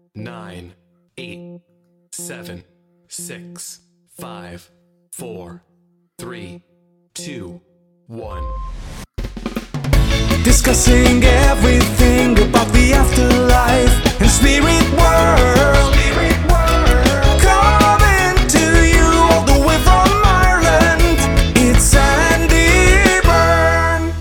9, 8, 7, 6, 5, 4, 3, 2, 1. Discussing everything about the afterlife and spirit world. Coming to you all the way from Ireland, it's Sandy Byrne.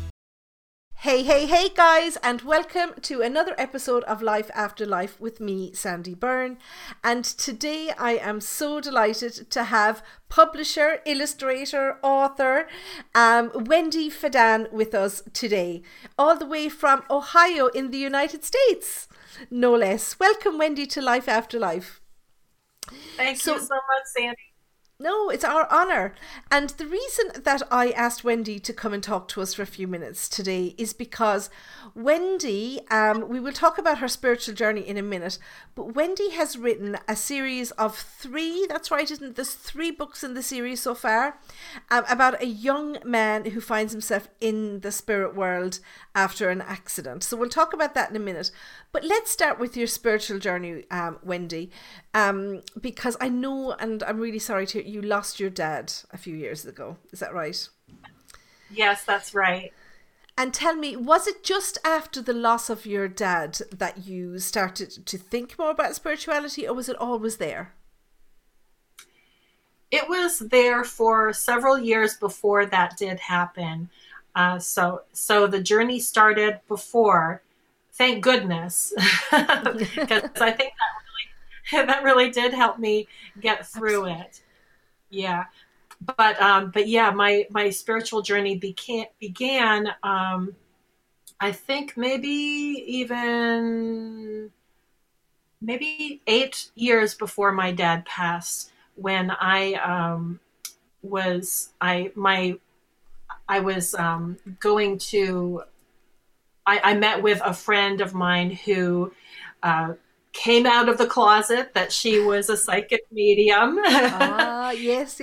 Hey guys, and welcome to another episode of Life After Life with me, Sandy Byrne. And today I am so delighted to have publisher, illustrator, author Wendy Fadan with us today, all the way from Ohio in the United States, no less. Welcome, Wendy, to Life After Life. Thank you so much, Sandy. No, it's our honour. And the reason that I asked Wendy to come and talk to us for a few minutes today is because Wendy, we will talk about her spiritual journey in a minute, but Wendy has written a series of three, that's right, isn't it? There's 3 books in the series so far, about a young man who finds himself in the spirit world after an accident. So we'll talk about that in a minute. But let's start with your spiritual journey, Wendy, because I know, and I'm really sorry to hear, you lost your dad a few years ago. Is that right? Yes, that's right. And tell me, was it just after the loss of your dad that you started to think more about spirituality, or was it always there? It was there for several years before that did happen. So the journey started before. Thank goodness, because I think that really did help me get through it. Yeah, but yeah, my spiritual journey began. I think maybe 8 years before my dad passed, when I was going to. I met with a friend of mine who came out of the closet that she was a psychic medium. Yes.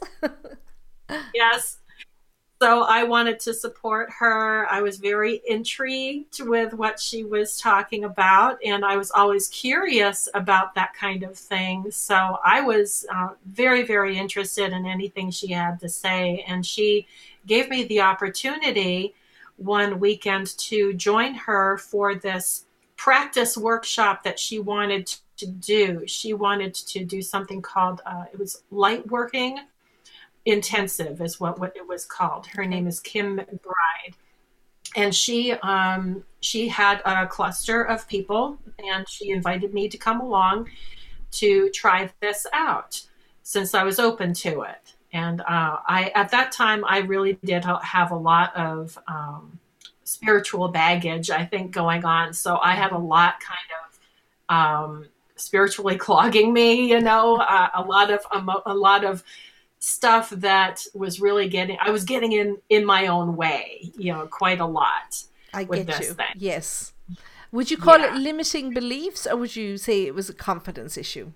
Yes. So I wanted to support her. I was very intrigued with what she was talking about, and I was always curious about that kind of thing. So I was very, very interested in anything she had to say, and she gave me the opportunity one weekend to join her for this practice workshop that she wanted to do. She wanted to do something called, it was light working intensive is what it was called. Her name is Kim McBride. And she had a cluster of people, and she invited me to come along to try this out since I was open to it. And at that time, I really did have a lot of spiritual baggage, I think, going on. So I had a lot kind of spiritually clogging me, a lot of stuff that was really I was getting in my own way, quite a lot. I with get this you. thing. Yes. Would you call it limiting beliefs, or would you say it was a confidence issue?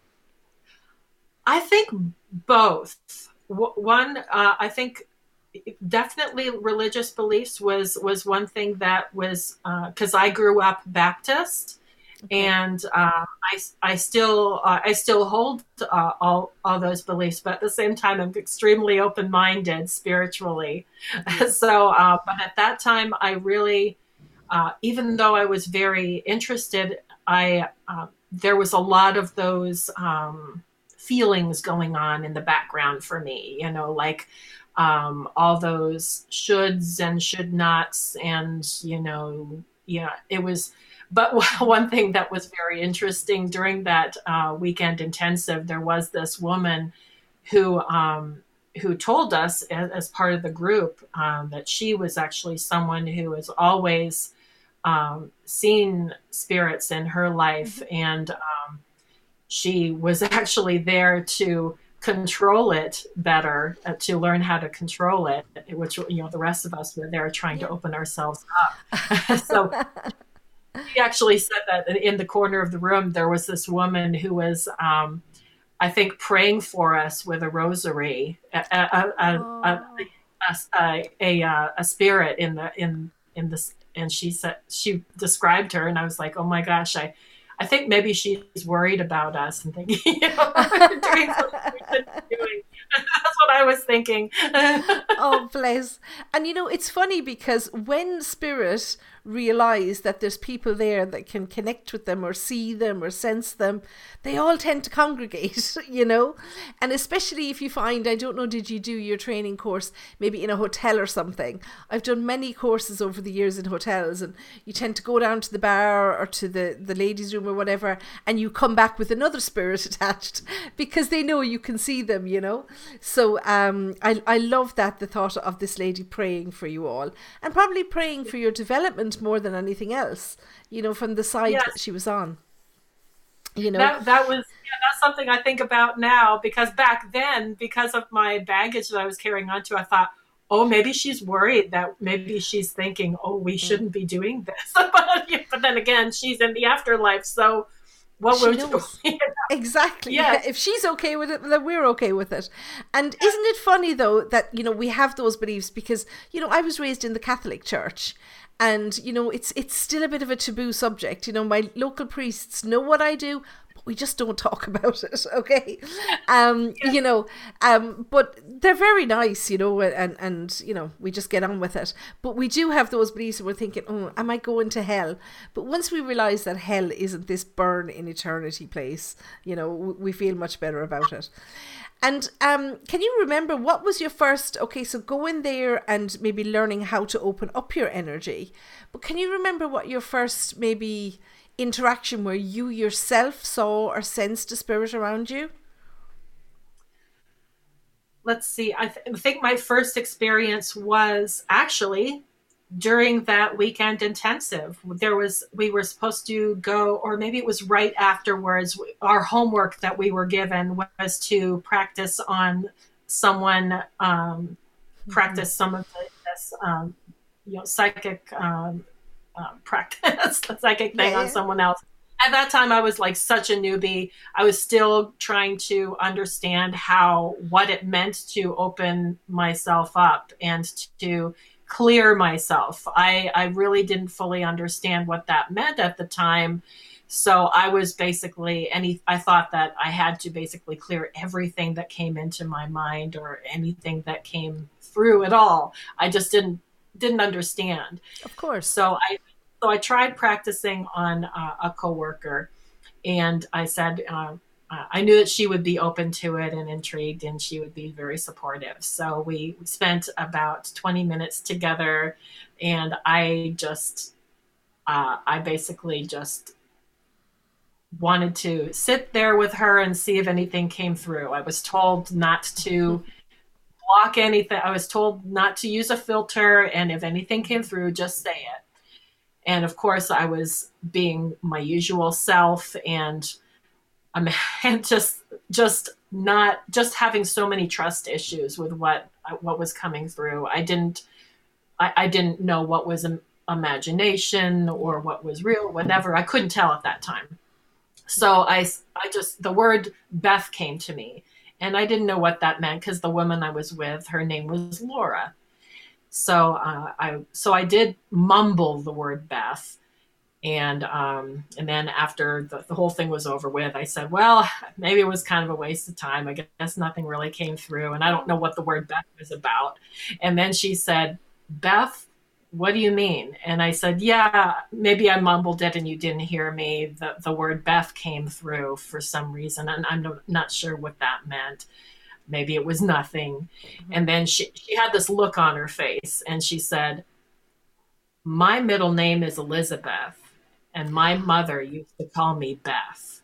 I think both. One, I think definitely religious beliefs was one thing that was, because I grew up Baptist, and I still hold all those beliefs, but at the same time I'm extremely open-minded spiritually. So, but at that time I really, even though I was very interested, there was a lot of those feelings going on in the background for me, like all those shoulds and should nots, and it was. But one thing that was very interesting during that weekend intensive, there was this woman who told us as part of the group that she was actually someone who has always seen spirits in her life, and she was actually there to control it better, to learn how to control it, which the rest of us were there trying to open ourselves up. So she actually said that in the corner of the room there was this woman who was I think praying for us with a rosary, a spirit in this, and she said, she described her, and I was like, oh my gosh, I think maybe she's worried about us and thinking, we're doing something we shouldn't be doing. That's what I was thinking. Oh, bless. And it's funny because when spirit realize that there's people there that can connect with them or see them or sense them, they all tend to congregate, and especially if you find, I don't know, did you do your training course maybe in a hotel or something? I've done many courses over the years in hotels, and you tend to go down to the bar or to the ladies' room or whatever, and you come back with another spirit attached because they know you can see them, So I love that, the thought of this lady praying for you all, and probably praying for your development more than anything else, from the side Yes. that she was on. That's something I think about now, because back then, because of my baggage that I was carrying on to, I thought, oh, maybe she's worried, that maybe she's thinking, oh, we shouldn't be doing this. But then again, she's in the afterlife, so what we're doing. Exactly. Yes. If she's okay with it, then we're okay with it. And isn't it funny though that we have those beliefs, because I was raised in the Catholic Church, and it's still a bit of a taboo subject. My local priests know what I do, but we just don't talk about it. Okay. But they're very nice, and we just get on with it. But we do have those beliefs, and we're thinking, oh, am I going to hell? But once we realize that hell isn't this burn in eternity place, we feel much better about it. And can you remember what was your first, so going there and maybe learning how to open up your energy, but can you remember what your first maybe interaction where you yourself saw or sensed a spirit around you? Let's see. I think my first experience was actually during that weekend intensive. We were supposed to go, or maybe it was right afterwards. Our homework that we were given was to practice on someone, practice some of this, psychic practice, the psychic thing on someone else. At that time, I was like such a newbie. I was still trying to understand what it meant to open myself up and to clear myself. I really didn't fully understand what that meant at the time. So I was basically, I thought that I had to basically clear everything that came into my mind or anything that came through at all. I just didn't understand. Of course. So I tried practicing on a coworker, and I said, I knew that she would be open to it and intrigued, and she would be very supportive. So we spent about 20 minutes together, and I basically just wanted to sit there with her and see if anything came through. I was told not to block anything. I was told not to use a filter, and if anything came through, just say it. And of course, I was being my usual self, and just having so many trust issues with what was coming through. I didn't know what was imagination or what was real, whatever. I couldn't tell at that time. So the word Beth came to me, and I didn't know what that meant, because the woman I was with, her name was Laura. So I did mumble the word Beth. And then after the whole thing was over with, I said, well, maybe it was kind of a waste of time. I guess nothing really came through, and I don't know what the word Beth was about. And then she said, Beth, what do you mean? And I said, yeah, maybe I mumbled it and you didn't hear me. The word Beth came through for some reason, and I'm not sure what that meant. Maybe it was nothing. Mm-hmm. And then she had this look on her face, and she said, my middle name is Elizabeth, and my mother used to call me Beth.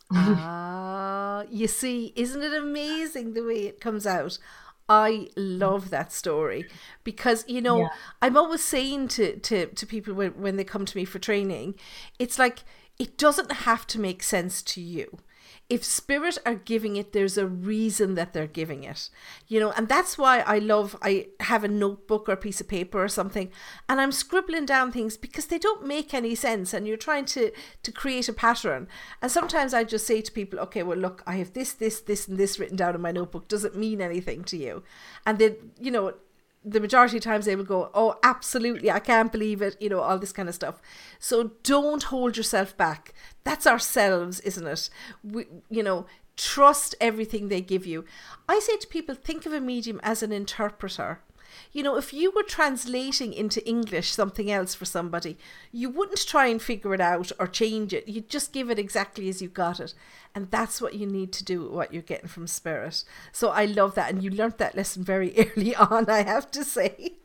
You see, isn't it amazing the way it comes out? I love that story, because I'm always saying to people when they come to me for training, it's like, it doesn't have to make sense to you. If spirit are giving it, there's a reason that they're giving it, and that's why I have a notebook or a piece of paper or something, and I'm scribbling down things, because they don't make any sense, and you're trying to create a pattern. And sometimes I just say to people, okay, well, look, I have this, and this written down in my notebook. Does it mean anything to you? And then, the majority of times they will go, oh, absolutely, I can't believe it, you know, all this kind of stuff. So don't hold yourself back. That's ourselves, isn't it? You know, trust everything they give you. I say to people, think of a medium as an interpreter. You know, if you were translating into English something else for somebody, you wouldn't try and figure it out or change it. You'd just give it exactly as you got it. And that's what you need to do with what you're getting from Spirit. So I love that. And you learnt that lesson very early on, I have to say.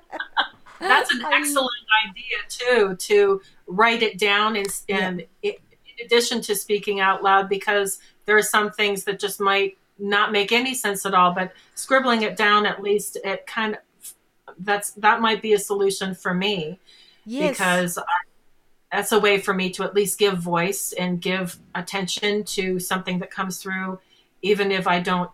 That's an excellent idea, too, to write it down in addition to speaking out loud, because there are some things that just might not make any sense at all, but scribbling it down, at least it kind of, that might be a solution for me. Yes. Because that's a way for me to at least give voice and give attention to something that comes through, even if I don't,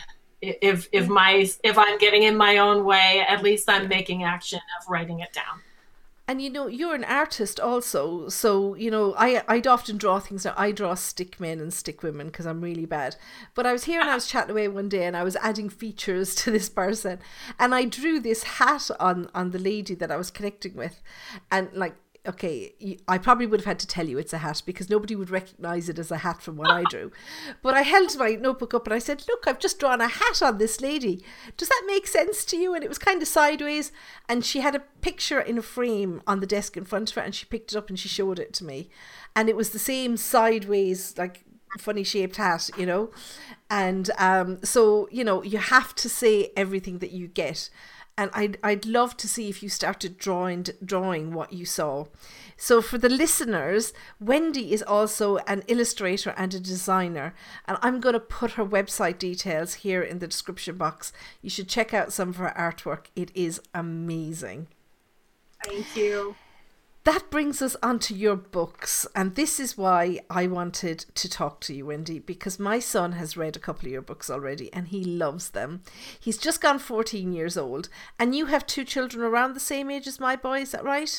if I'm getting in my own way, at least I'm making action of writing it down. And, you know, you're an artist also. So, you know, I'd often draw things. Now, I draw stick men and stick women because I'm really bad. But I was here and I was chatting away one day and I was adding features to this person. And I drew this hat on the lady that I was connecting with. And like, okay, I probably would have had to tell you it's a hat because nobody would recognize it as a hat from what I drew. But I held my notebook up and I said, look, I've just drawn a hat on this lady. Does that make sense to you? And it was kind of sideways. And she had a picture in a frame on the desk in front of her and she picked it up and she showed it to me. And it was the same sideways, like funny shaped hat, you know. And so, you know, you have to say everything that you get. And I'd love to see if you started drawing what you saw. So for the listeners, Wendy is also an illustrator and a designer. And I'm going to put her website details here in the description box. You should check out some of her artwork. It is amazing. Thank you. That brings us onto your books, and this is why I wanted to talk to you, Wendy, because my son has read a couple of your books already and he loves them. He's just gone 14 years old, and you have 2 children around the same age as my boy, is that right?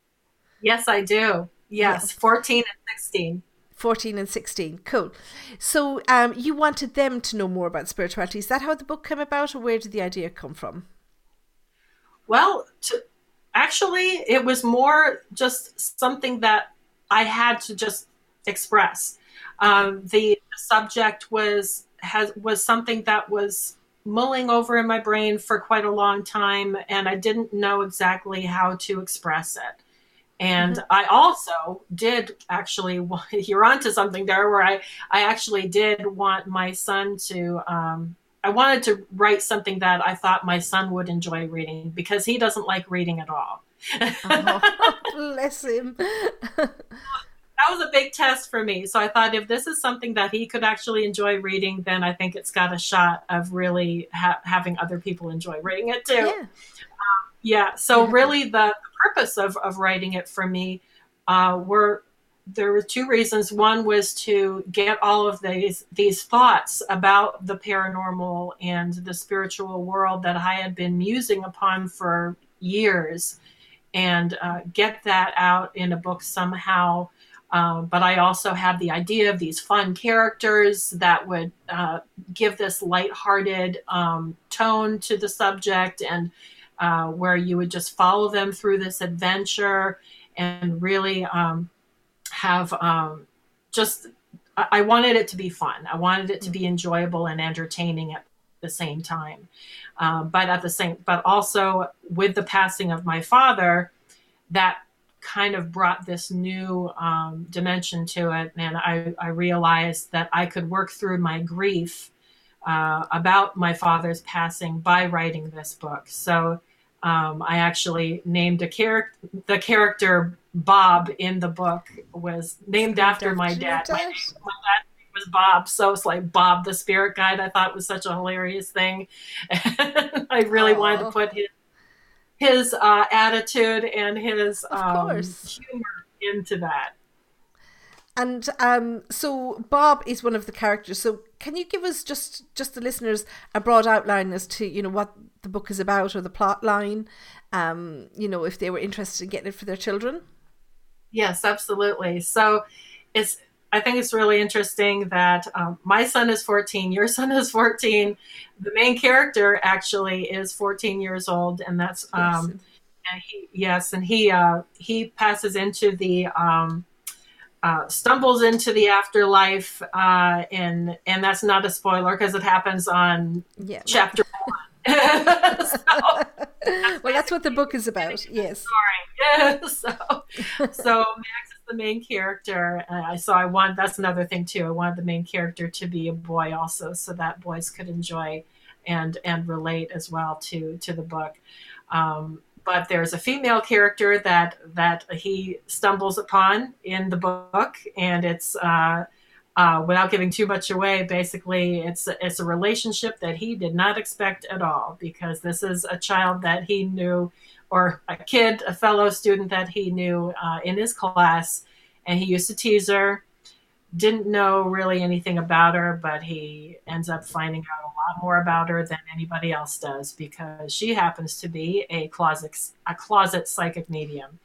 Yes, I do. Yes, 14 and 16. 14 and 16, cool. So you wanted them to know more about spirituality. Is that how the book came about, or where did the idea come from? Well, actually, it was more just something that I had to just express. The subject was something that was mulling over in my brain for quite a long time, and I didn't know exactly how to express it. And I also did actually, you're onto something there, where I actually did want my son to, I wanted to write something that I thought my son would enjoy reading, because he doesn't like reading at all. Oh, bless him. That was a big test for me. So I thought, if this is something that he could actually enjoy reading, then I think it's got a shot of really having other people enjoy reading it too. Yeah. So really the purpose of writing it for me there were 2 reasons. One was to get all of these thoughts about the paranormal and the spiritual world that I had been musing upon for years, and get that out in a book somehow. But I also had the idea of these fun characters that would give this lighthearted tone to the subject, and where you would just follow them through this adventure and really have I wanted it to be fun. I wanted it to be enjoyable and entertaining at the same time. But also with the passing of my father, that kind of brought this new dimension to it. And I realized that I could work through my grief about my father's passing by writing this book. So I actually named the character Bob in the book was named after my dad. My dad was Bob, so it's like Bob the Spirit Guide. I thought was such a hilarious thing. I really wanted to put his attitude and his humor into that. And so Bob is one of the characters. So can you give us just the listeners a broad outline as to, you know, what the book is about, or the plot line, you know, if they were interested in getting it for their children? Yes, absolutely. So it's I think it's really interesting that my son is 14, your son is 14. The main character actually is 14 years old, and that's and he passes into the stumbles into the afterlife, and that's not a spoiler because it happens on chapter 1. Well, that's what the book is about. Yes. So Max is the main character. That's another thing too. I wanted the main character to be a boy also, so that boys could enjoy and relate as well to the book. But there's a female character that he stumbles upon in the book, and it's without giving too much away, basically it's a relationship that he did not expect at all, because this is a child that he knew, or a fellow student that he knew in his class, and he used to tease her. Didn't know really anything about her, but he ends up finding out a lot more about her than anybody else does, because she happens to be a closet psychic medium.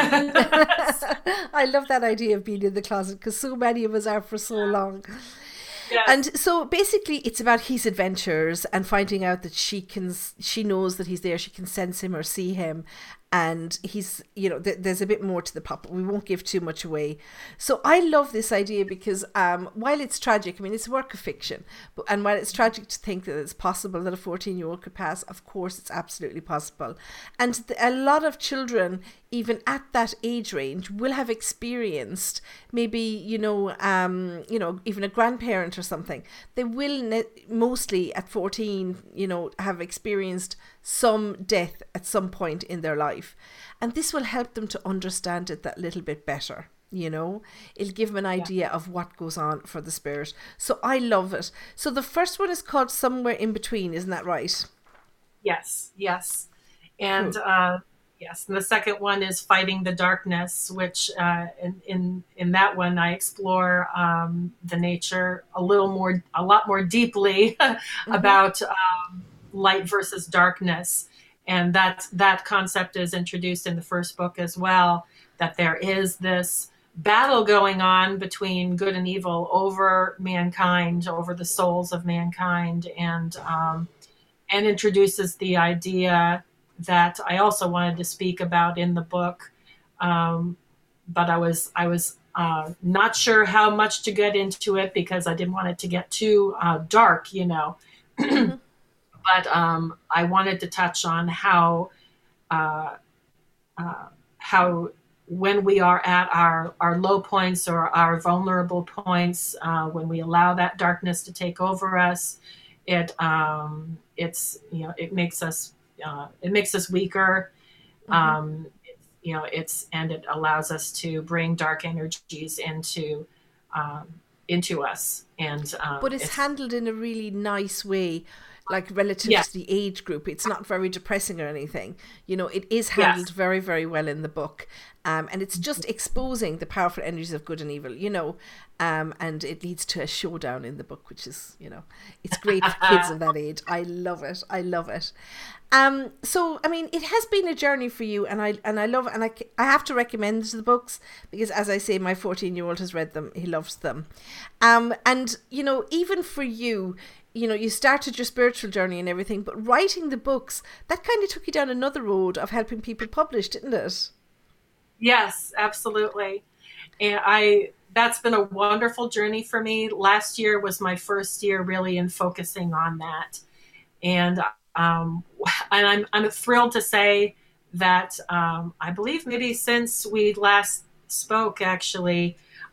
I love that idea of being in the closet, because so many of us are for so long. Yes. And so basically it's about his adventures and finding out that she knows that he's there, she can sense him or see him, and he's, there's a bit more to the plot, but we won't give too much away. So I love this idea because while it's tragic, I mean, it's a work of fiction, and while it's tragic to think that it's possible that a 14-year-old could pass, of course it's absolutely possible. And a lot of children, even at that age range, will have experienced maybe, even a grandparent or something. They will mostly at 14, have experienced some death at some point in their life. And this will help them to understand it that little bit better. It'll give them an idea of what goes on for the spirit. So I love it. So the first one is called Somewhere in Between, isn't that right? Yes. And yes, and the second one is Fighting the Darkness, which in that one I explore the nature a lot more deeply about light versus darkness, and that concept is introduced in the first book as well. That there is this battle going on between good and evil over mankind, over the souls of mankind, and introduces the idea that I also wanted to speak about in the book, but I was not sure how much to get into it because I didn't want it to get too dark, But I wanted to touch on how when we are at our low points or our vulnerable points, when we allow that darkness to take over us, it makes us weaker. It allows us to bring dark energies into us, but it's handled in a really nice way, like relative to the age group. It's not very depressing or anything. It is handled very, very well in the book. And it's just exposing the powerful energies of good and evil, and it leads to a showdown in the book, which is, it's great for kids of that age. I love it. So, I mean, it has been a journey for you, and I love it. And I have to recommend the books because, as I say, my 14-year-old has read them. He loves them. And, even for you, you started your spiritual journey and everything, but writing the books, that kind of took you down another road of helping people publish, didn't it? Yes, absolutely. And that's been a wonderful journey for me. Last year was my first year really in focusing on that. And I'm thrilled to say that I believe maybe since we last spoke, actually,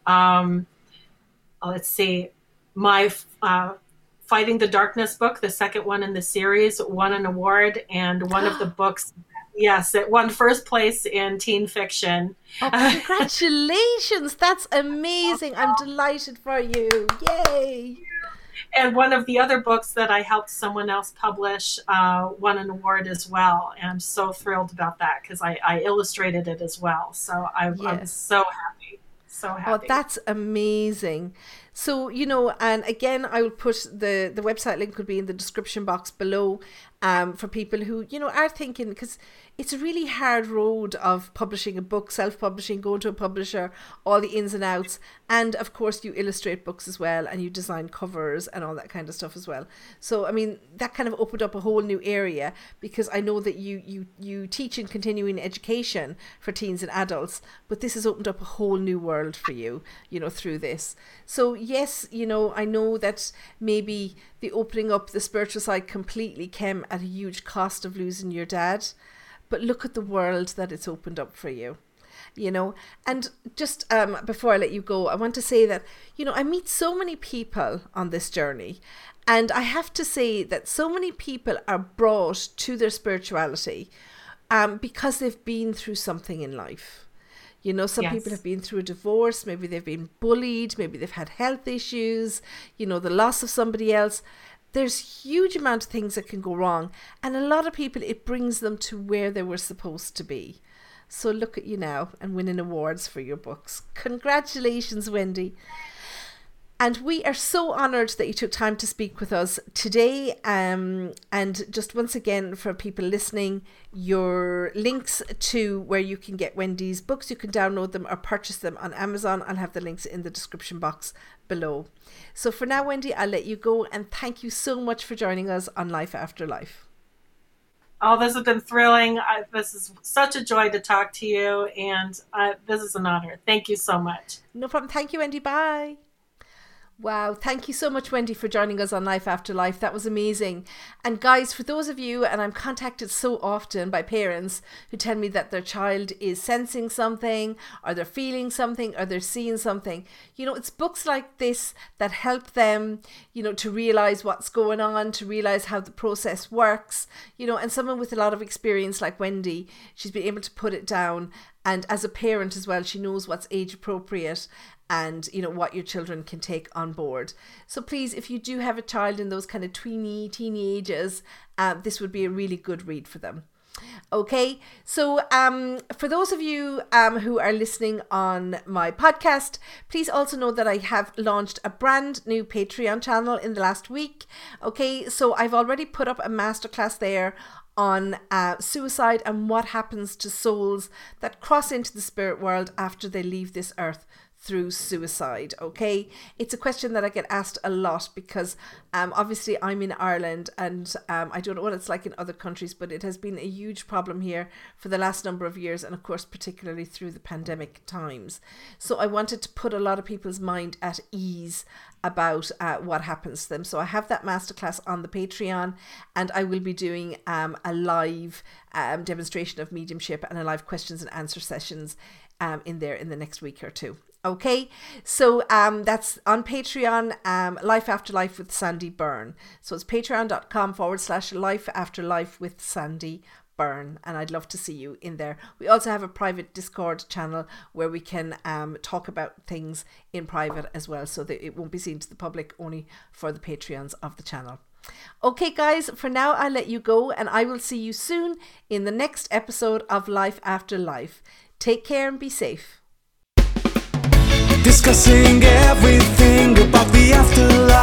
let's see, my Fighting the Darkness book, the second one in the series, won an award, and one of the books, yes, it won first place in teen fiction. Oh, congratulations. That's amazing. I'm delighted for you. Yay. And one of the other books that I helped someone else publish won an award as well. And I'm so thrilled about that because I illustrated it as well. So I'm so happy. So happy. Oh, that's amazing. So, and again, I will put the website link will be in the description box below. for people who, you know, are thinking, because it's a really hard road of publishing a book, self-publishing, going to a publisher, all the ins and outs. And of course you illustrate books as well, and you design covers and all that kind of stuff as well. So, I mean, that kind of opened up a whole new area, because I know that you teach in continuing education for teens and adults, but this has opened up a whole new world for you, you know, through this. So yes, you know, I know that maybe the opening up the spiritual side completely came at a huge cost of losing your dad, but look at the world that it's opened up for you, you know. And just before I let you go, I want to say that, you know, I meet so many people on this journey, and I have to say that so many people are brought to their spirituality because they've been through something in life. You know, some people have been through a divorce, maybe they've been bullied, maybe they've had health issues, you know, the loss of somebody else. There's huge amount of things that can go wrong. And a lot of people, it brings them to where they were supposed to be. So look at you now and winning awards for your books. Congratulations, Wendy. And we are so honoured that you took time to speak with us today. And just once again, for people listening, your links to where you can get Wendy's books, you can download them or purchase them on Amazon. I'll have the links in the description box below. So for now, Wendy, I'll let you go, and thank you so much for joining us on Life After Life. Oh, this has been thrilling. This is such a joy to talk to you, and this is an honor. Thank you so much. No problem. Thank you, Wendy. Bye. Wow, thank you so much, Wendy, for joining us on Life After Life. That was amazing. And guys, for those of you, and I'm contacted so often by parents who tell me that their child is sensing something, or they're feeling something, or they're seeing something, you know, it's books like this that help them, you know, to realize what's going on, to realize how the process works, you know. And someone with a lot of experience like Wendy, she's been able to put it down. And as a parent as well, she knows what's age appropriate and, you know, what your children can take on board. So please, if you do have a child in those kind of teeny ages, this would be a really good read for them. Okay, so for those of you who are listening on my podcast, please also know that I have launched a brand new Patreon channel in the last week. Okay, so I've already put up a masterclass there on suicide and what happens to souls that cross into the spirit world after they leave this earth through suicide. Okay, it's a question that I get asked a lot because obviously I'm in Ireland, and I don't know what it's like in other countries, but it has been a huge problem here for the last number of years, and of course particularly through the pandemic times. So I wanted to put a lot of people's mind at ease about what happens to them. So I have that masterclass on the Patreon, and I will be doing a live demonstration of mediumship and a live questions and answer sessions in there in the next week or two. Okay, so that's on Patreon, Life After Life with Sandy Byrne. So it's patreon.com/Life After Life with Sandy Byrne, and I'd love to see you in there. We also have a private Discord channel where we can talk about things in private as well, so that it won't be seen to the public, only for the Patreons of the channel. Okay guys, for now I'll let you go, and I will see you soon in the next episode of Life After Life. Take care and be safe. Discussing everything about the afterlife.